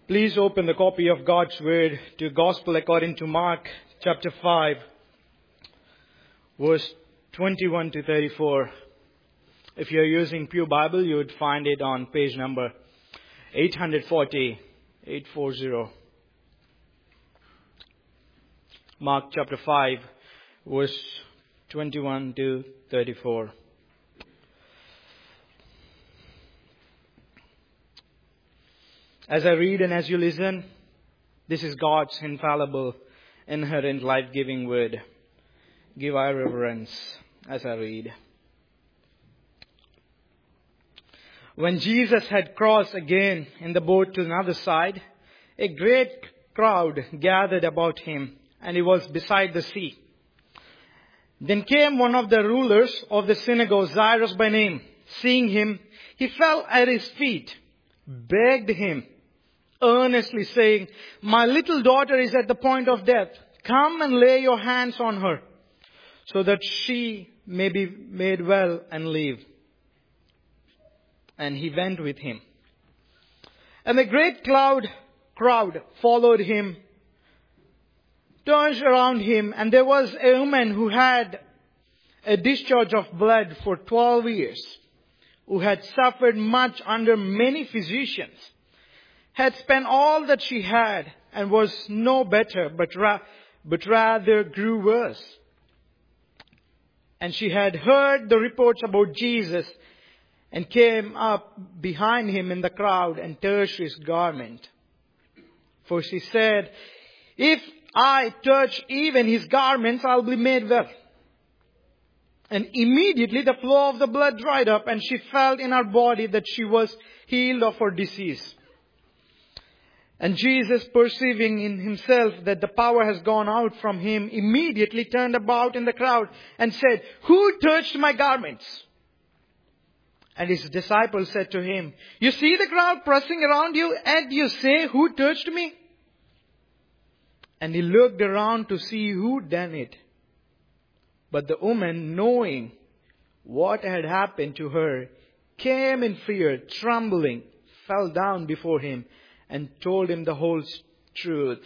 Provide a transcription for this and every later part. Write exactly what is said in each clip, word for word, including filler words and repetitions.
Please open the copy of God's Word to Gospel according to Mark chapter five, verse twenty-one to thirty-four. If you're using Pew Bible, you would find it on page number eight forty, eight forty. Mark chapter five, verse twenty-one to thirty-four. As I read and as you listen, this is God's infallible, inherent, life-giving word. Give our reverence as I read. When Jesus had crossed again in the boat to another side, a great crowd gathered about him, and he was beside the sea. Then came one of the rulers of the synagogue, Jairus by name. Seeing him, he fell at his feet, begged him, earnestly saying, "My little daughter is at the point of death. Come and lay your hands on her, so that she may be made well and live." And he went with him. And the great cloud, crowd followed him, turned around him, and there was a woman who had a discharge of blood for twelve years, who had suffered much under many physicians, had spent all that she had, and was no better, but, ra- but rather grew worse. And she had heard the reports about Jesus, and came up behind him in the crowd and touched his garment. For she said, "If I touch even his garments, I'll be made well." And immediately the flow of the blood dried up, and she felt in her body that she was healed of her disease. And Jesus, perceiving in himself that the power has gone out from him, immediately turned about in the crowd and said, "Who touched my garments?" And his disciples said to him, "You see the crowd pressing around you, and you say, 'Who touched me?'" And he looked around to see who done it. But the woman, knowing what had happened to her, came in fear, trembling, fell down before him, and told him the whole truth.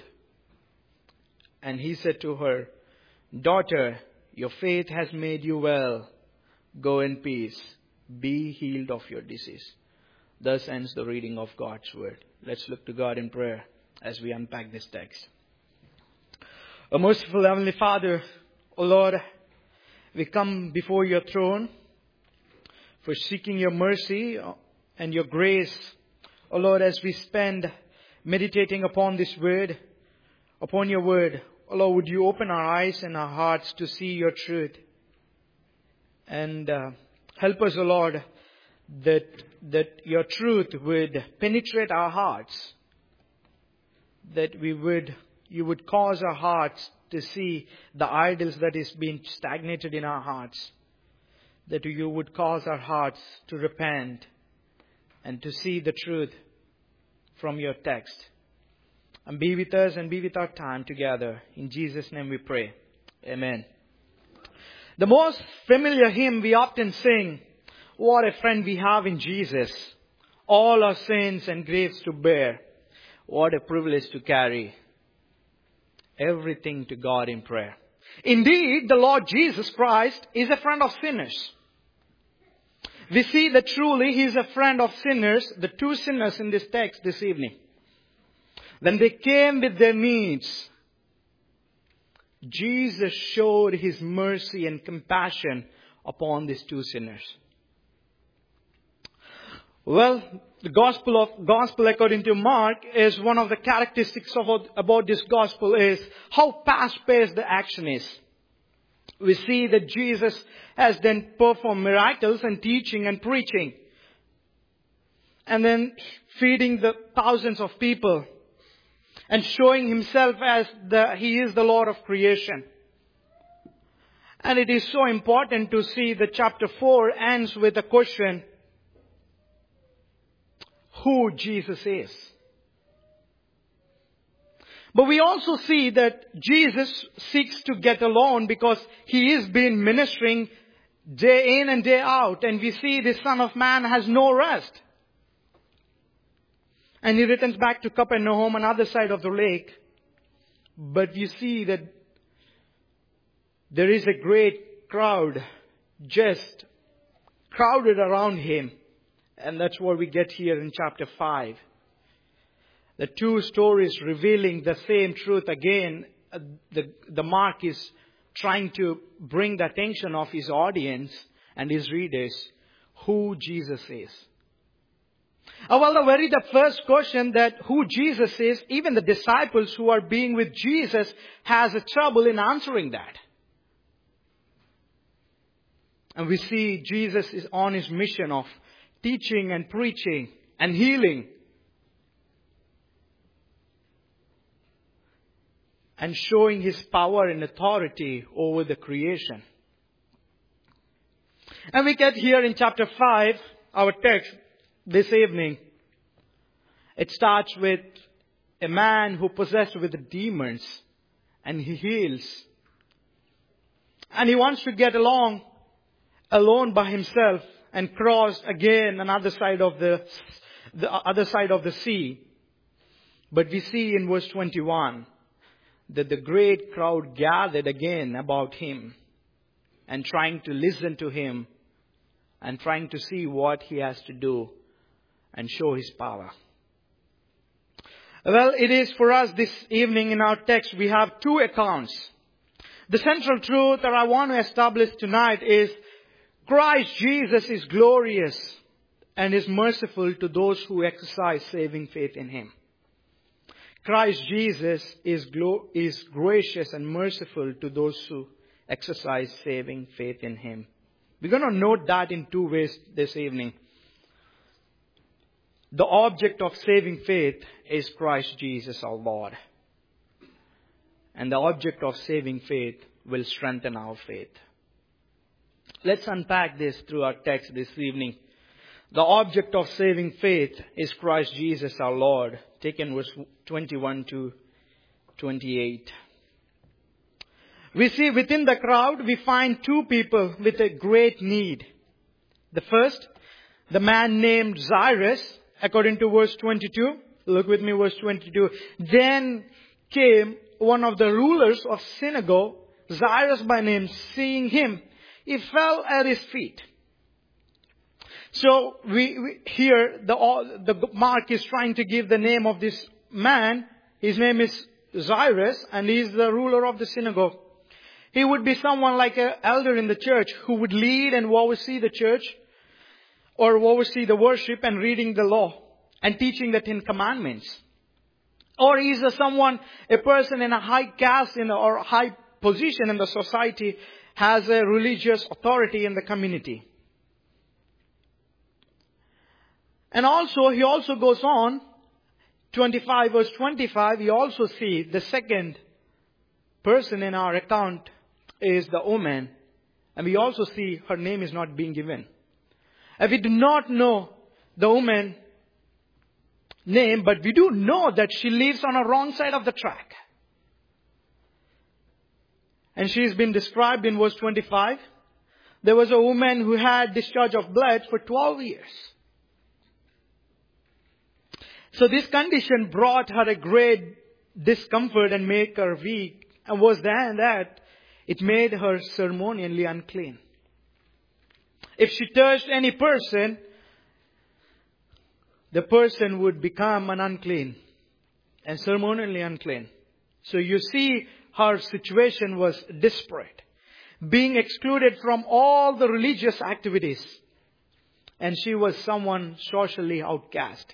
And he said to her, "Daughter, your faith has made you well. Go in peace. Be healed of your disease." Thus ends the reading of God's Word. Let's look to God in prayer as we unpack this text. O merciful Heavenly Father, O Lord, we come before your throne for seeking your mercy and your grace. O Lord, as we spend meditating upon this word, upon your word, O Lord, would you open our eyes and our hearts to see your truth. And uh, help us, O Lord, that, that your truth would penetrate our hearts. That we would, you would cause our hearts to see the idols that is being stagnated in our hearts. That you would cause our hearts to repent and to see the truth from your text. And be with us and be with our time together. In Jesus' name we pray. Amen. The most familiar hymn we often sing, "What a friend we have in Jesus. All our sins and griefs to bear. What a privilege to carry everything to God in prayer." Indeed, the Lord Jesus Christ is a friend of sinners. We see that truly He is a friend of sinners, the two sinners in this text this evening. When they came with their needs, Jesus showed His mercy and compassion upon these two sinners. Well, the gospel of gospel according to Mark is one of the characteristics of, about this gospel is how fast-paced the action is. We see that Jesus has then performed miracles and teaching and preaching. And then feeding the thousands of people. And showing himself as the, he is the Lord of creation. And it is so important to see that chapter four ends with a question. Who Jesus is. But we also see that Jesus seeks to get alone because He is been ministering day in and day out. And we see the Son of Man has no rest. And he returns back to Capernaum on the other side of the lake. But you see that there is a great crowd just crowded around him. And that's what we get here in chapter five. The two stories revealing the same truth again. Uh, the, the Mark is trying to bring the attention of his audience and his readers who Jesus is. Uh, well, the very the first question that who Jesus is, even the disciples who are being with Jesus has a trouble in answering that. And we see Jesus is on his mission of teaching and preaching and healing. And showing his power and authority over the creation. And we get here in chapter five, our text this evening. It starts with a man who possessed with demons. And he heals. And he wants to get along alone by himself and cross again another side of the, the other side of the sea. But we see in verse twenty-one that the great crowd gathered again about him and trying to listen to him and trying to see what he has to do and show his power. Well, it is for us this evening in our text, we have two accounts. The central truth that I want to establish tonight is Christ Jesus is glorious and is merciful to those who exercise saving faith in him. Christ Jesus is, glo- is gracious and merciful to those who exercise saving faith in him. We're going to note that in two ways this evening. The object of saving faith is Christ Jesus our Lord. And the object of saving faith will strengthen our faith. Let's unpack this through our text this evening. The object of saving faith is Christ Jesus our Lord. Taken verse twenty-one to twenty-eight. We see within the crowd, we find two people with a great need. The first, the man named Jairus, according to verse twenty-two. Look with me, verse twenty-two. Then came one of the rulers of synagogue, Jairus by name. Seeing him, he fell at his feet. So we, we here the the Mark is trying to give the name of this man. His name is Jairus, and he is the ruler of the synagogue. He would be someone like an elder in the church who would lead and oversee the church, or oversee the worship and reading the law and teaching the Ten Commandments. Or he is a someone, a person in a high caste in the, or high position in the society, has a religious authority in the community. And also, he also goes on, twenty-five verse twenty-five, we also see the second person in our account is the woman. And we also see her name is not being given. And we do not know the woman name, but we do know that she lives on a wrong side of the track. And she has been described in verse twenty-five. There was a woman who had discharge of blood for twelve years. So this condition brought her a great discomfort and made her weak. And was then that it made her ceremonially unclean. If she touched any person, the person would become an unclean and ceremonially unclean. So you see her situation was desperate, being excluded from all the religious activities. And she was someone socially outcast.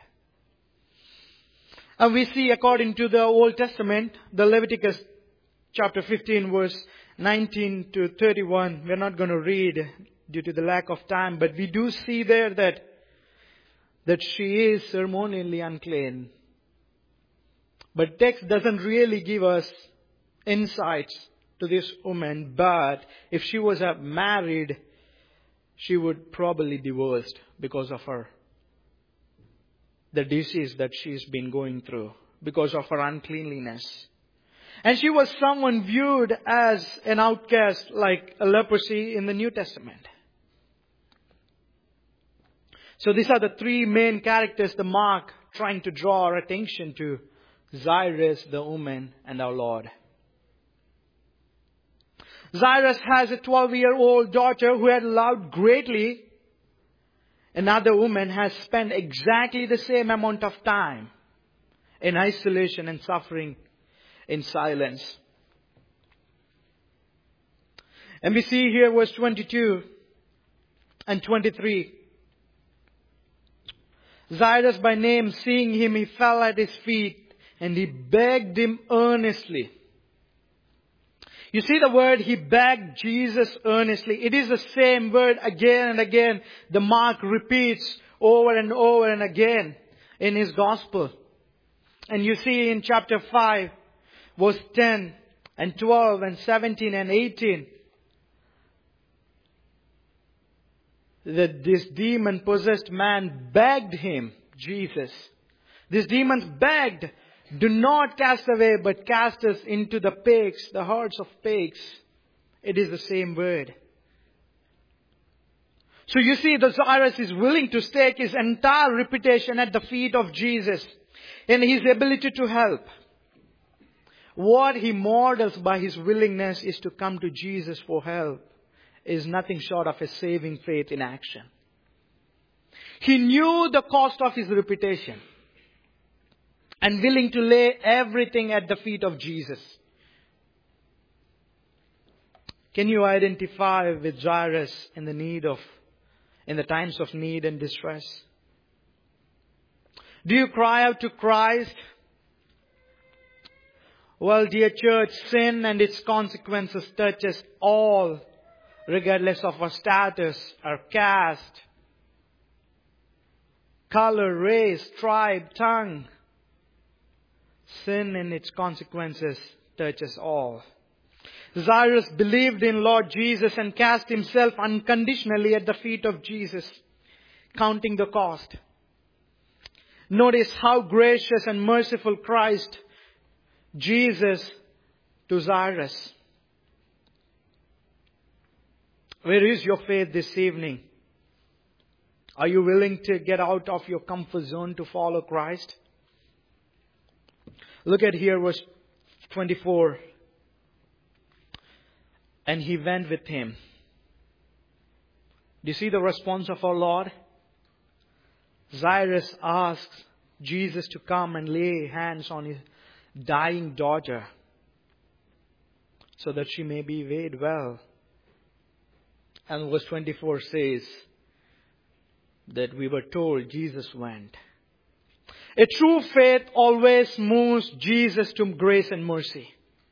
And we see according to the Old Testament, the Leviticus chapter fifteen verse nineteen to thirty-one. We're not going to read due to the lack of time, but we do see there that, that she is ceremonially unclean. But text doesn't really give us insights to this woman, but if she was uh, married, she would probably divorced because of her the disease that she's been going through, because of her uncleanliness. And she was someone viewed as an outcast, like a leprosy in the New Testament. So these are the three main characters the Mark trying to draw our attention to: Jairus, the woman, and our Lord. Jairus has a twelve-year-old daughter who had loved greatly. Another woman has spent exactly the same amount of time in isolation and suffering in silence. And we see here verse twenty-two and twenty-three. Jairus by name, seeing him, he fell at his feet and he begged him earnestly. You see the word, he begged Jesus earnestly. It is the same word again and again. The Mark repeats over and over and again in his gospel. And you see in chapter five, verse ten and twelve and seventeen and eighteen, that this demon-possessed man begged him, Jesus. This demon begged, do not cast away, but cast us into the pigs, the herds of pigs. It is the same word. So you see, the Jairus is willing to stake his entire reputation at the feet of Jesus and his ability to help. What he models by his willingness is to come to Jesus for help is nothing short of a saving faith in action. He knew the cost of his reputation and willing to lay everything at the feet of Jesus. Can you identify with Jairus in the need of, in the times of need and distress? Do you cry out to Christ? Well, dear church, sin and its consequences touches all, regardless of our status, our caste, color, race, tribe, tongue. Sin and its consequences touches all. Jairus believed in Lord Jesus and cast himself unconditionally at the feet of Jesus, counting the cost. Notice how gracious and merciful Christ, Jesus, to Jairus. Where is your faith this evening? Are you willing to get out of your comfort zone to follow Christ? Look at here verse twenty-four. And he went with him. Do you see the response of our Lord? Jairus asks Jesus to come and lay hands on his dying daughter so that she may be made well. And verse twenty-four says that we were told Jesus went. A true faith always moves Jesus to grace and mercy.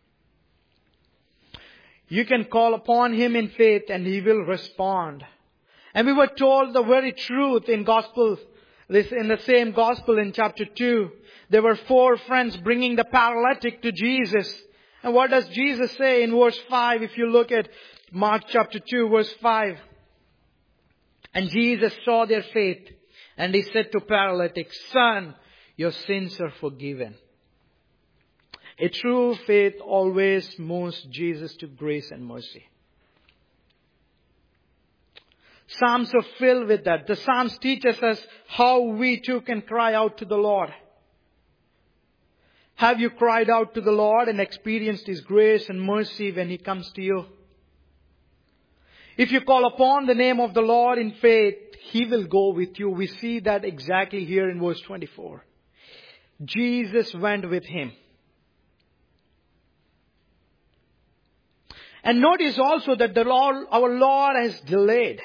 You can call upon him in faith and he will respond. And we were told the very truth in gospel, this in the same gospel in chapter two. There were four friends bringing the paralytic to Jesus. And what does Jesus say in verse five? If you look at Mark chapter two, verse five. And Jesus saw their faith and he said to paralytic, Son, your sins are forgiven. A true faith always moves Jesus to grace and mercy. Psalms are filled with that. The Psalms teaches us how we too can cry out to the Lord. Have you cried out to the Lord and experienced His grace and mercy when He comes to you? If you call upon the name of the Lord in faith, He will go with you. We see that exactly here in verse twenty-four. Jesus went with him. And notice also that the Lord, our Lord has delayed.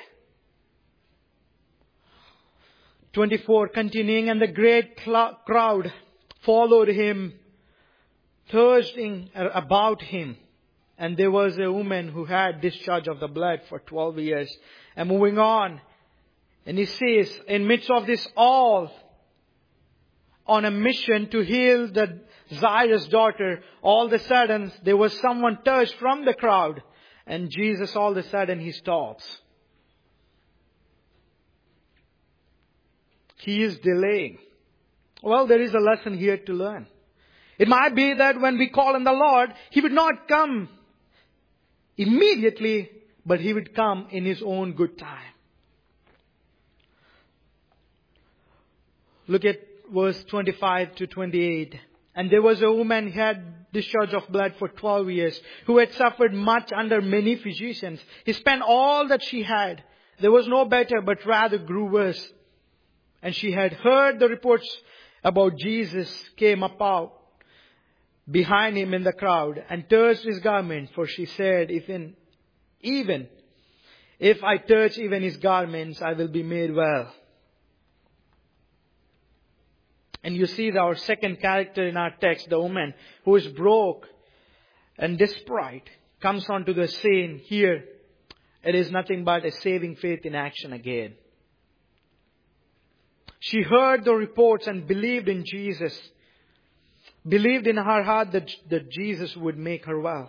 twenty-four, continuing, and the great cl- crowd followed him, thirsting about him. And there was a woman who had discharge of the blood for twelve years. And moving on, and he says, in midst of this all, on a mission to heal the Jairus' daughter, all of a sudden there was someone touched from the crowd. And Jesus all of a sudden he stops. He is delaying. Well, there is a lesson here to learn. It might be that when we call on the Lord, He would not come immediately, but He would come in His own good time. Look at verse twenty-five to twenty-eight. And there was a woman who had discharge of blood for twelve years, who had suffered much under many physicians. He spent all that she had. There was no better, but rather grew worse. And she had heard the reports about Jesus, came about behind him in the crowd and touched his garment. For she said, even, even if I touch even his garments, I will be made well. And you see our second character in our text, the woman who is broke and desperate, comes onto the scene here. It is nothing but a saving faith in action again. She heard the reports and believed in Jesus. Believed in her heart that, that Jesus would make her well.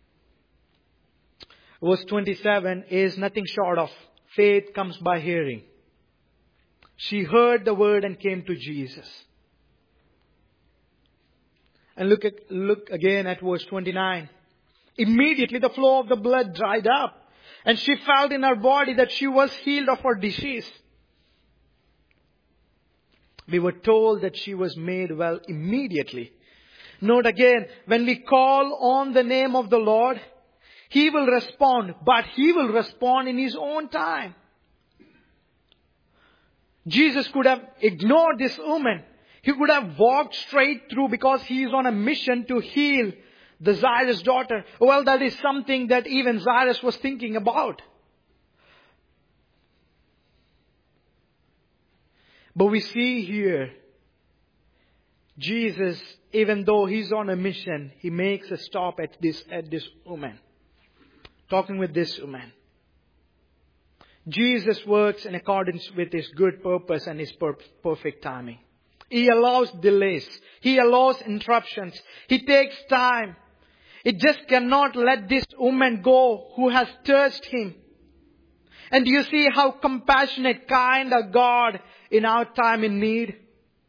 Verse twenty-seven is nothing short of faith comes by hearing. She heard the word and came to Jesus. And look at, look again at verse twenty-nine. Immediately the flow of the blood dried up, and she felt in her body that she was healed of her disease. We were told that she was made well immediately. Note again, when we call on the name of the Lord, He will respond, but He will respond in His own time. Jesus could have ignored this woman. He could have walked straight through because He is on a mission to heal the Jairus' daughter. Well, that is something that even Jairus was thinking about. But we see here, Jesus, even though He's on a mission, He makes a stop at this, at this woman. Talking with this woman. Jesus works in accordance with His good purpose and His per- perfect timing. He allows delays. He allows interruptions. He takes time. It just cannot let this woman go who has touched Him. And do you see how compassionate, kind a God in our time in need?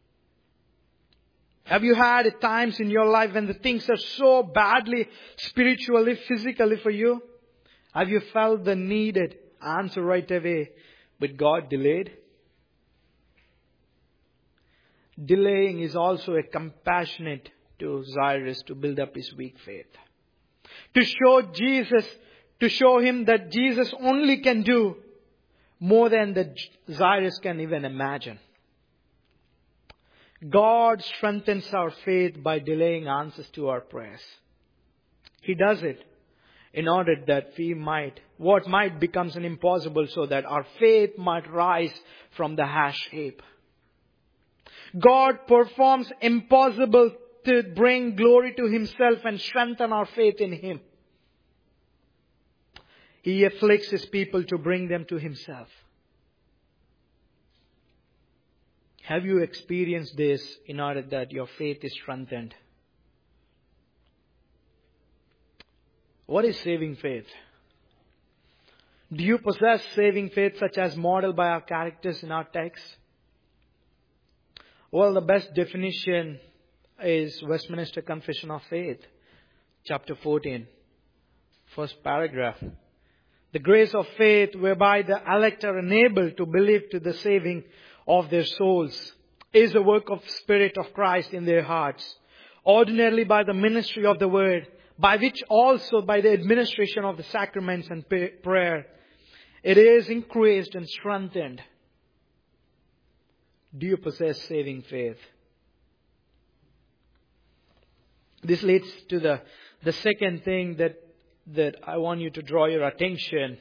Have you had times in your life when the things are so badly, spiritually, physically for you? Have you felt the needed answer right away, but God delayed? Delaying is also a compassionate to Jairus to build up his weak faith. To show Jesus, to show him that Jesus only can do more than the Jairus can even imagine. God strengthens our faith by delaying answers to our prayers. He does it in order that we might, what might becomes an impossible so that our faith might rise from the ash heap. God performs impossible to bring glory to Himself and strengthen our faith in Him. He afflicts His people to bring them to Himself. Have you experienced this in order that your faith is strengthened? What is saving faith? Do you possess saving faith such as modeled by our characters in our text? Well, the best definition is Westminster Confession of Faith, chapter fourteen, first paragraph. The grace of faith whereby the elect are enabled to believe to the saving of their souls is a work of Spirit of Christ in their hearts, ordinarily by the ministry of the Word, by which also by the administration of the sacraments and prayer, it is increased and strengthened. Do you possess saving faith? This leads to the, the second thing that, that I want you to draw your attention.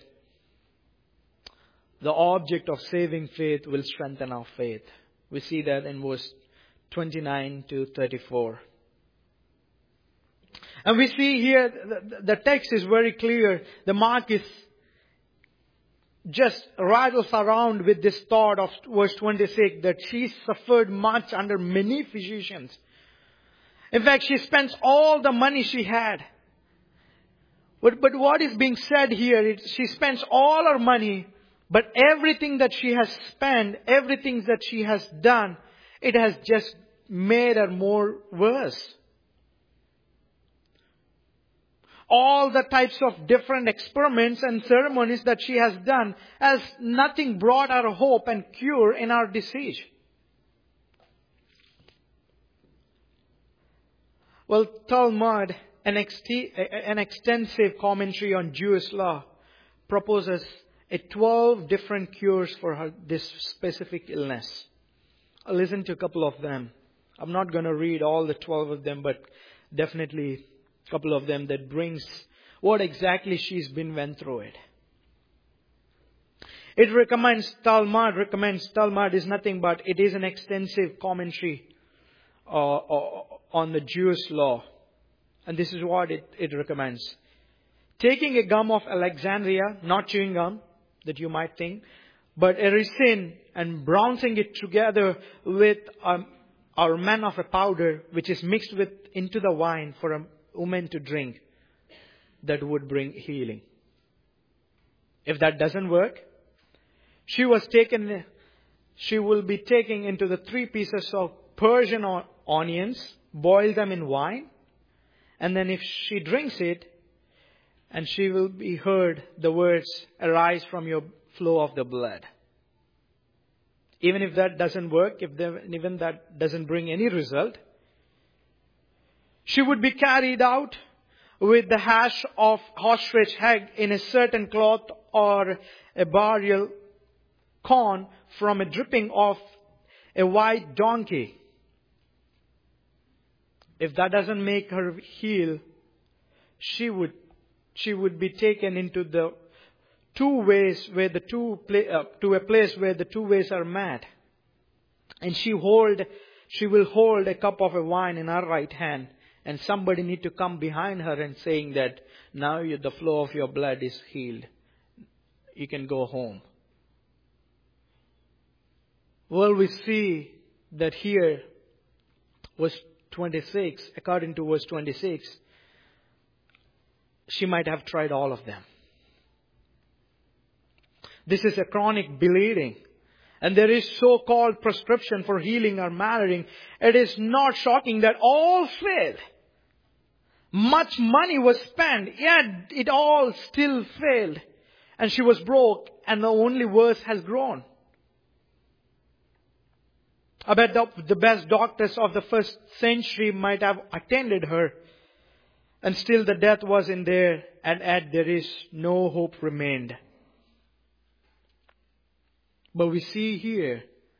The object of saving faith will strengthen our faith. We see that in verse twenty-nine to thirty-four. And we see here, the, the text is very clear. The Mark is just rattles around with this thought of verse twenty-six that she suffered much under many physicians. In fact, she spends all the money she had. But, but what is being said here is she spends all her money, but everything that she has spent, everything that she has done, it has just made her more worse. All the types of different experiments and ceremonies that she has done has nothing brought her hope and cure in our disease. Well, Talmud, an, ext- an extensive commentary on Jewish law, proposes a twelve different cures for her, this specific illness. I'll listen to a couple of them. I'm not going to read all the twelve of them, but definitely a couple of them that brings what exactly she's been went through it. It recommends, Talmud recommends, Talmud is nothing but, it is an extensive commentary uh, on the Jewish law. And this is what it, it recommends. Taking a gum of Alexandria, not chewing gum, that you might think, but a resin, and browning it together with um, our man of a powder, which is mixed with into the wine for a woman to drink, that would bring healing. If that doesn't work, she was taken, she will be taken into the three pieces of Persian onions, boil them in wine, and then if she drinks it, and she will be heard the words, arise from your flow of the blood. Even if that doesn't work, if there, even that doesn't bring any result, she would be carried out with the hash of ostrich egg in a certain cloth or a burial corn from a dripping of a white donkey. If that doesn't make her heal, she would she would be taken into the two ways where the two uh, to a place where the two ways are met, and she hold she will hold a cup of a wine in her right hand, and somebody need to come behind her and saying that now you, the flow of your blood is healed. You can go home. Well, we see that here, verse twenty-six, according to verse twenty-six, she might have tried all of them. This is a chronic bleeding. And there is so-called prescription for healing or marrying. It is not shocking that all failed. Much money was spent, yet it all still failed. And she was broke, and the only worse has grown. I bet the, the best doctors of the first century might have attended her. And still the death was in there, and yet there is no hope remained. But we see here,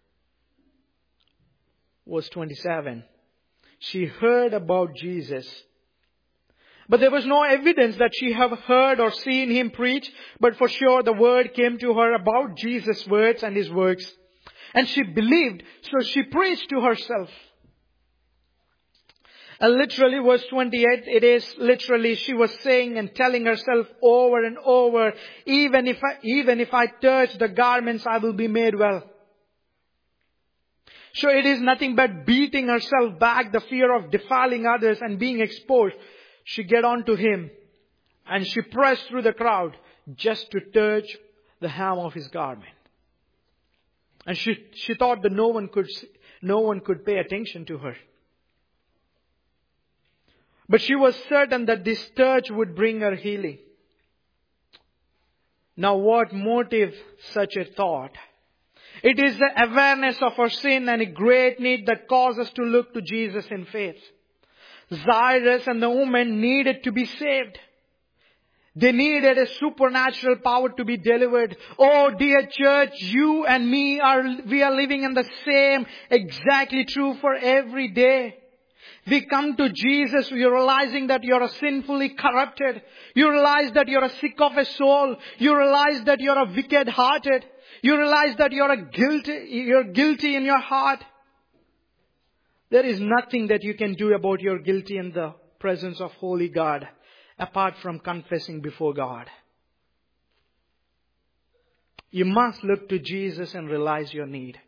verse twenty-seven, she heard about Jesus. But there was no evidence that she have heard or seen him preach, but for sure the word came to her about Jesus' words and his works. And she believed, so she preached to herself. And literally, verse twenty-eight, it is literally she was saying and telling herself over and over, even if I, even if I touch the garments, I will be made well. So it is nothing but beating herself back, the fear of defiling others and being exposed. She get on to him and she pressed through the crowd just to touch the hem of his garment. And she, she thought that no one could, no one could pay attention to her. But she was certain that this touch would bring her healing. Now what motive such a thought? It is the awareness of our sin and a great need that causes us to look to Jesus in faith. Jairus and the woman needed to be saved. They needed a supernatural power to be delivered. Oh dear church, you and me are, we are living in the same, exactly true for every day. We come to Jesus, you're realizing that you're a sinfully corrupted. You realize that you're a sick of a soul. You realize that you're a wicked hearted. You realize that you're a guilty, you're guilty in your heart. There is nothing that you can do about your guilty in the presence of holy God, apart from confessing before God. You must look to Jesus and realize your need.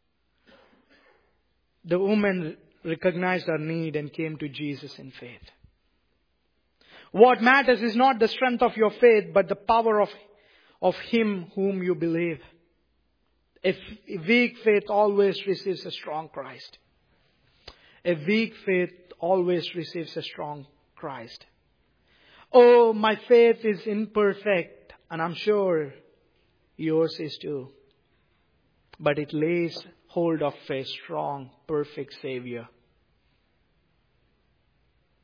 The woman recognized her need and came to Jesus in faith. What matters is not the strength of your faith, but the power of, of Him whom you believe. A weak faith always receives a strong Christ. A weak faith always receives a strong Christ. Oh, my faith is imperfect, and I'm sure yours is too. But it lays hold of a strong, perfect Savior.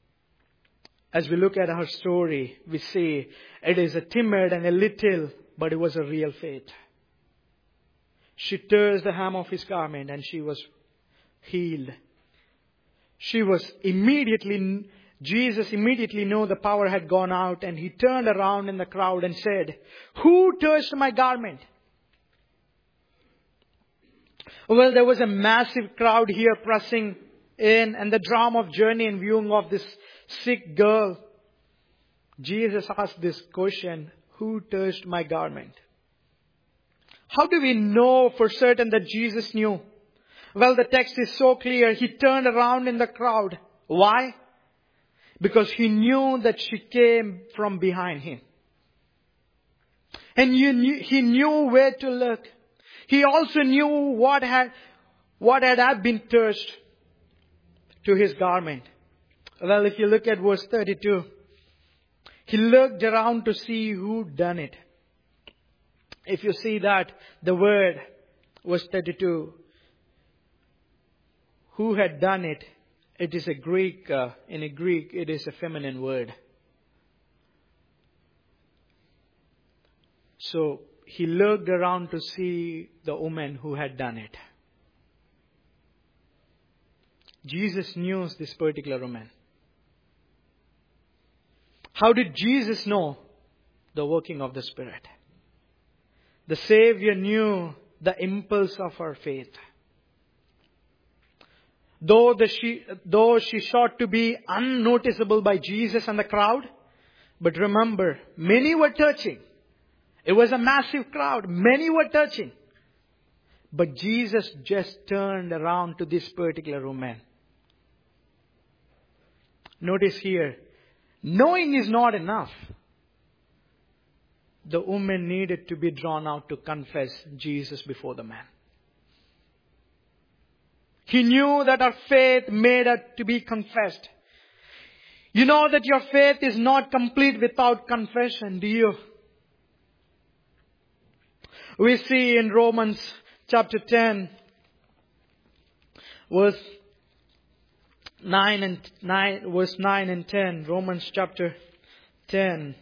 as we look at her story, we see it is a timid and a little, but it was a real faith. She touched the hem of his garment and she was healed. She was immediately, Jesus immediately knew the power had gone out, and he turned around in the crowd and said, "Who touched my garment?" Well, there was a massive crowd here pressing in, and the drama of journey and viewing of this sick girl. Jesus asked this question, "Who touched my garment?" How do we know for certain that Jesus knew? Well, the text is so clear. He turned around in the crowd. Why? Because he knew that she came from behind him. And you knew, he knew where to look. He also knew what had, what had been touched to his garment. Well, if you look at verse thirty-two, he looked around to see who done it. If you see that, the word, verse thirty-two, who had done it, it is a Greek, uh, in a Greek, it is a feminine word. So, he looked around to see the woman who had done it. Jesus knew this particular woman. How did Jesus know the working of the Spirit? The Savior knew the impulse of her faith. Though, the she, though she sought to be unnoticeable by Jesus and the crowd, but remember, many were touching. It was a massive crowd. Many were touching. But Jesus just turned around to this particular woman. Notice here, knowing is not enough. The woman needed to be drawn out to confess Jesus before the man. He knew that her faith made her to be confessed. You know that your faith is not complete without confession, do you? We see in Romans chapter ten, verse nine and nine, verse nine and ten. Romans chapter ten.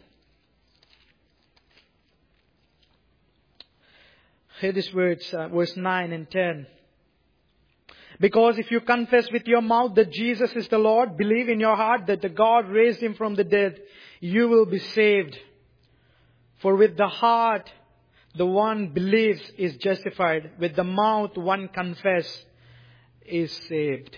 Hear these words, uh, verse nine and ten. Because if you confess with your mouth that Jesus is the Lord, believe in your heart that the God raised him from the dead, you will be saved. For with the heart the one believes is justified. With the mouth one confess is saved.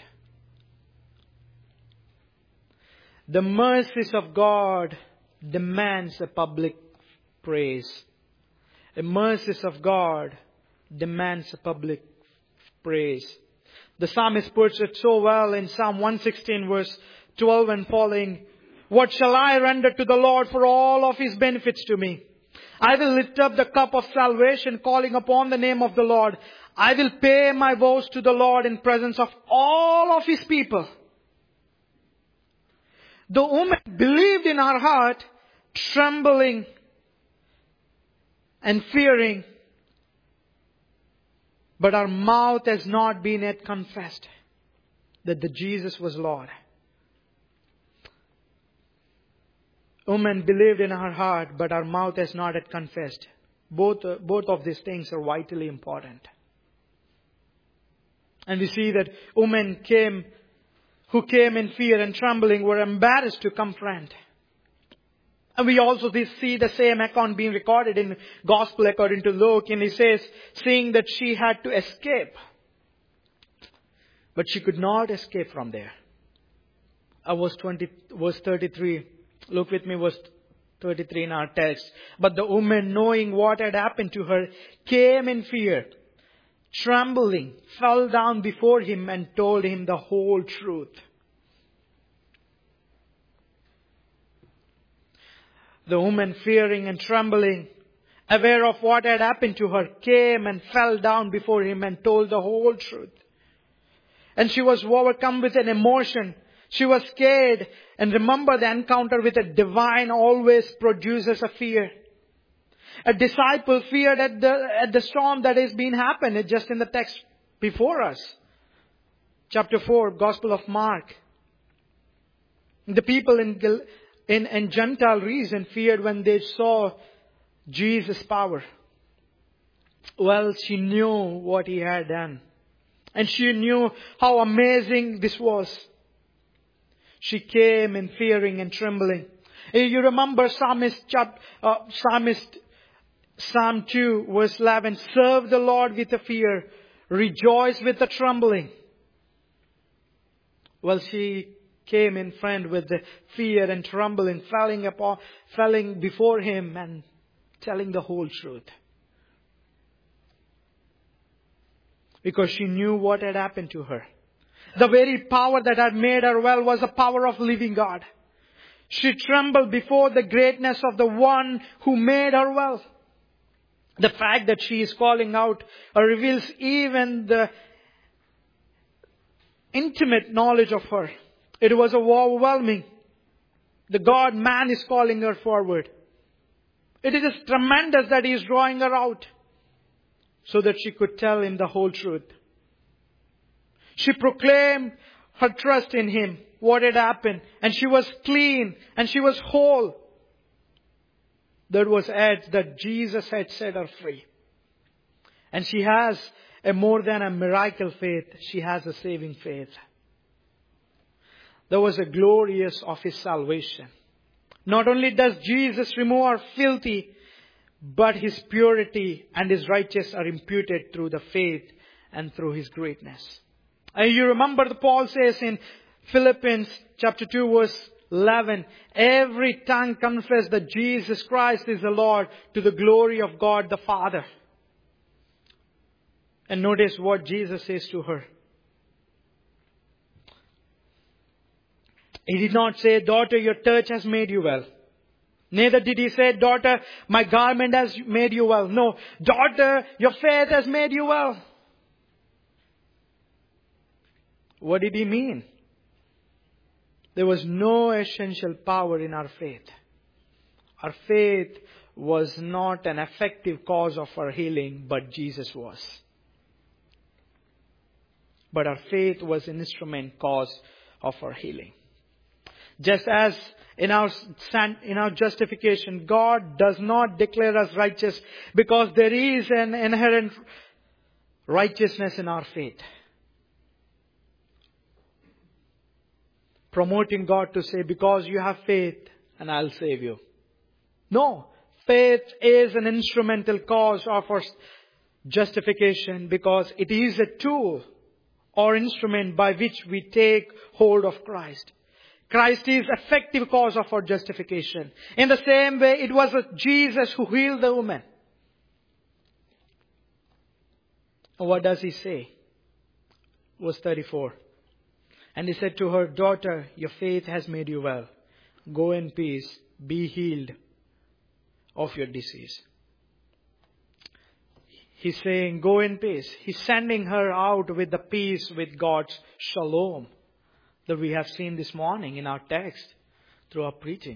The mercies of God demands a public praise. The mercies of God demands a public praise. The psalmist puts it so well in Psalm one sixteen verse twelve and following. What shall I render to the Lord for all of his benefits to me? I will lift up the cup of salvation, calling upon the name of the Lord. I will pay my vows to the Lord in presence of all of his people. The woman believed in her heart, trembling and fearing, but her mouth has not been yet confessed that the Jesus was Lord. Woman believed in her heart, but her mouth has not yet confessed. Both, uh, both of these things are vitally important. And we see that women came, who came in fear and trembling, were embarrassed to confront. And we also see the same account being recorded in Gospel according to Luke. And he says, seeing that she had to escape. But she could not escape from there. Uh, verse twenty, verse thirty-three. Look with me, verse thirty-three in our text. But the woman, knowing what had happened to her, came in fear, trembling, fell down before him and told him the whole truth. The woman, fearing and trembling, aware of what had happened to her, came and fell down before him and told the whole truth. And she was overcome with an emotion. She was scared. And remember, the encounter with a divine always produces a fear. A disciple feared at the, at the storm that is being happened. It's just in the text before us. Chapter four, Gospel of Mark. The people in Gal- in, in Gentile region feared when they saw Jesus' power. Well, she knew what he had done. And she knew how amazing this was. She came in fearing and trembling. You remember Psalmist, uh, Psalmist Psalm two verse eleven. Serve the Lord with a fear. Rejoice with a trembling. Well, she came in front with the fear and trembling, falling upon, falling before him and telling the whole truth. Because she knew what had happened to her. The very power that had made her well was the power of living God. She trembled before the greatness of the one who made her well. The fact that she is calling out uh, reveals even the intimate knowledge of her. It was overwhelming. The God man is calling her forward. It is tremendous that he is drawing her out so that she could tell him the whole truth. She proclaimed her trust in him, what had happened, and she was clean and she was whole. That was it, that Jesus had set her free. And she has a more than a miracle faith. She has a saving faith. There was a glorious of his salvation. Not only does Jesus remove our filthy, but his purity and his righteousness are imputed through the faith and through his greatness. And you remember the Paul says in Philippians chapter two verse eleven, every tongue confess that Jesus Christ is the Lord to the glory of God the Father. And notice what Jesus says to her. He did not say, daughter, your touch has made you well. Neither did he say, daughter, my garment has made you well. No, daughter, your faith has made you well. What did he mean? There was no essential power in our faith. Our faith was not an effective cause of our healing, but Jesus was. But our faith was an instrument cause of our healing. Just as in our in our justification, God does not declare us righteous because there is an inherent righteousness in our faith. Promoting God to say, because you have faith and I'll save you. No, faith is an instrumental cause of our justification because it is a tool or instrument by which we take hold of Christ. Christ is effective cause of our justification. In the same way, it was Jesus who healed the woman. And what does he say? Verse thirty-four. And he said to her, daughter, your faith has made you well. Go in peace, be healed of your disease. He's saying, go in peace. He's sending her out with the peace with God's shalom that we have seen this morning in our text through our preaching.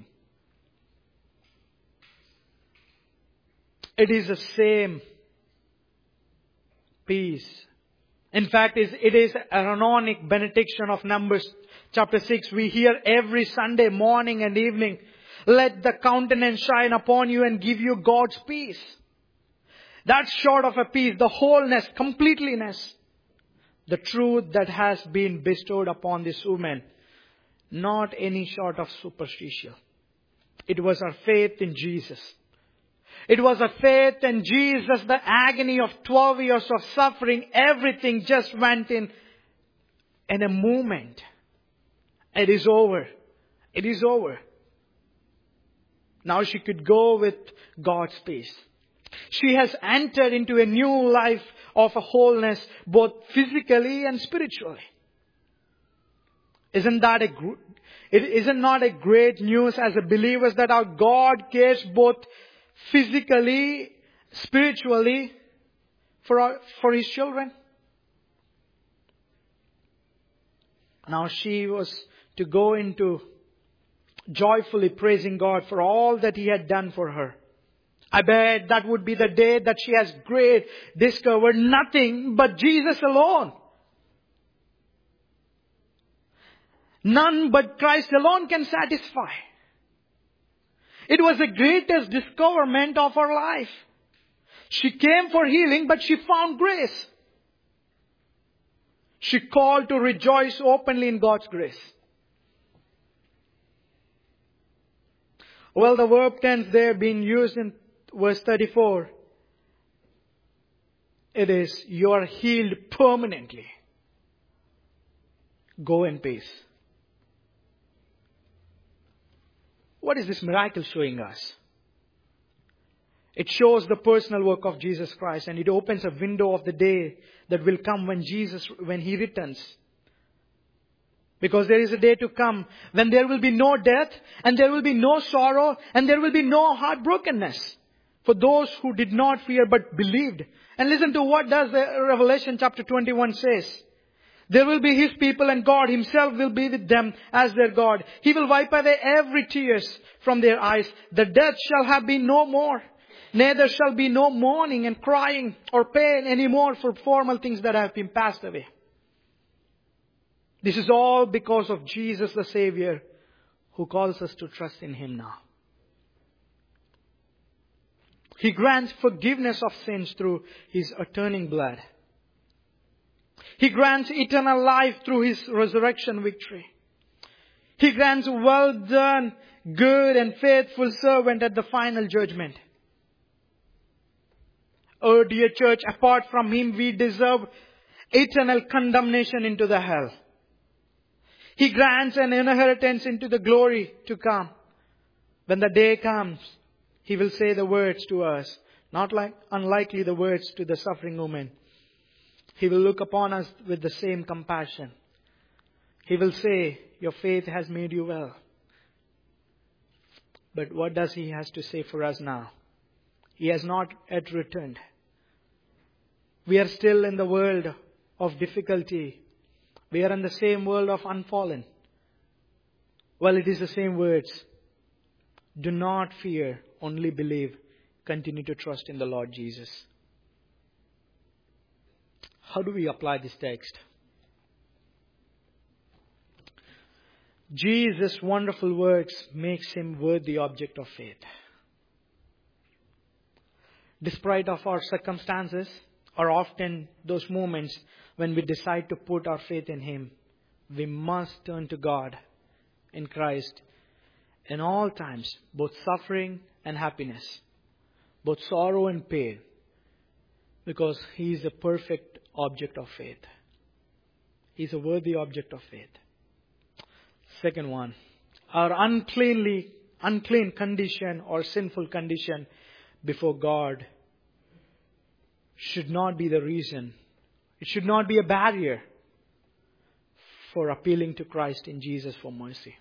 It is the same peace. In fact, it is a Aaronic benediction of Numbers chapter six. We hear every Sunday morning and evening, let the countenance shine upon you and give you God's peace. That's short of a peace, the wholeness, completeness, the truth that has been bestowed upon this woman, not any sort of superstition. It was her faith in Jesus. It was a faith in Jesus, the agony of twelve years of suffering, everything just went in, in a moment. It is over. It is over. Now she could go with God's peace. She has entered into a new life of a wholeness, both physically and spiritually. Isn't that a, it isn't not a great news as a believers that our God cares both physically, spiritually for our, for His children? Now she was to go into joyfully praising God for all that He had done for her. I bet that would be the day that she has great discovered nothing but Jesus alone. None but Christ alone can satisfy. It was the greatest discoverment of her life. She came for healing, but she found grace. She called to rejoice openly in God's grace. Well, the verb tense there being used in verse thirty-four, it is, you are healed permanently. Go in peace. What is this miracle showing us? It shows the personal work of Jesus Christ, and it opens a window of the day that will come when Jesus, when He returns. Because there is a day to come when there will be no death, and there will be no sorrow, and there will be no heartbrokenness for those who did not fear but believed. And listen to what does the Revelation chapter twenty-one says. There will be His people, and God Himself will be with them as their God. He will wipe away every tears from their eyes. The death shall have been no more. Neither shall be no mourning and crying or pain anymore, for former things that have been passed away. This is all because of Jesus the Savior, who calls us to trust in Him now. He grants forgiveness of sins through His atoning blood. He grants eternal life through His resurrection victory. He grants well done, good and faithful servant at the final judgment. Oh dear church, apart from Him we deserve eternal condemnation into the hell. He grants an inheritance into the glory to come. When the day comes, He will say the words to us, not like unlikely the words to the suffering woman. He will look upon us with the same compassion. He will say, your faith has made you well. But what does He has to say for us now? He has not yet returned. We are still in the world of difficulty. We are in the same world of unfallen. Well, it is the same words. Do not fear, only believe. Continue to trust in the Lord Jesus. How do we apply this text? Jesus' wonderful works makes Him worthy object of faith. Despite of our circumstances, or often those moments when we decide to put our faith in Him, we must turn to God in Christ in all times, both suffering and happiness, both sorrow and pain, because He is a perfect object of faith. He is a worthy object of faith. Second one, our uncleanly, unclean condition or sinful condition before God should not be the reason. It should not be a barrier for appealing to Christ in Jesus for mercy.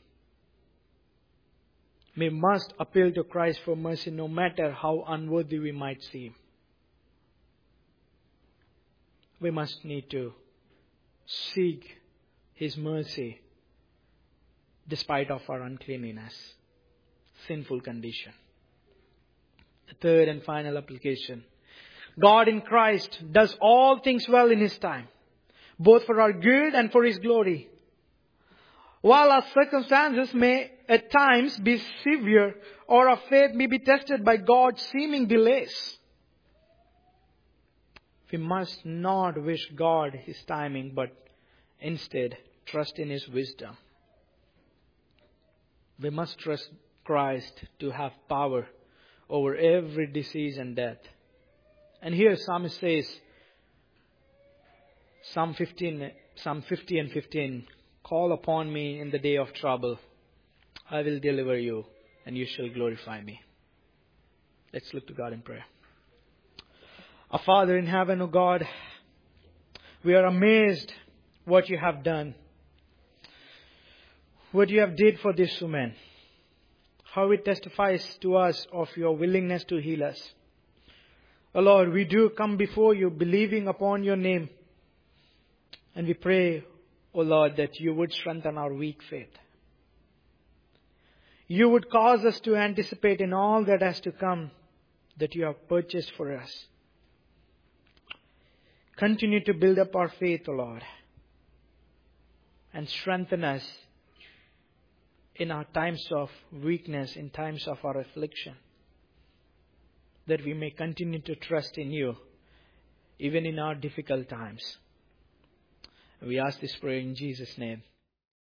We must appeal to Christ for mercy no matter how unworthy we might seem. We must need to seek His mercy despite of our uncleanliness, sinful condition. The third and final application. God in Christ does all things well in His time, both for our good and for His glory. While our circumstances may at times be severe, or our faith may be tested by God's seeming delays, we must not wish God His timing, but instead trust in His wisdom. We must trust Christ to have power over every disease and death. And here Psalmist says, Psalm fifteen, Psalm fifty and fifteen, call upon me in the day of trouble. I will deliver you, and you shall glorify me. Let's look to God in prayer. Our Father in heaven, O God, we are amazed what you have done. What you have did for this woman. How it testifies to us of your willingness to heal us. O Lord, we do come before you believing upon your name. And we pray, O Lord, that you would strengthen our weak faith. You would cause us to anticipate in all that has to come that you have purchased for us. Continue to build up our faith, O Lord, and strengthen us in our times of weakness, in times of our affliction, that we may continue to trust in you, even in our difficult times. We ask this prayer in Jesus' name.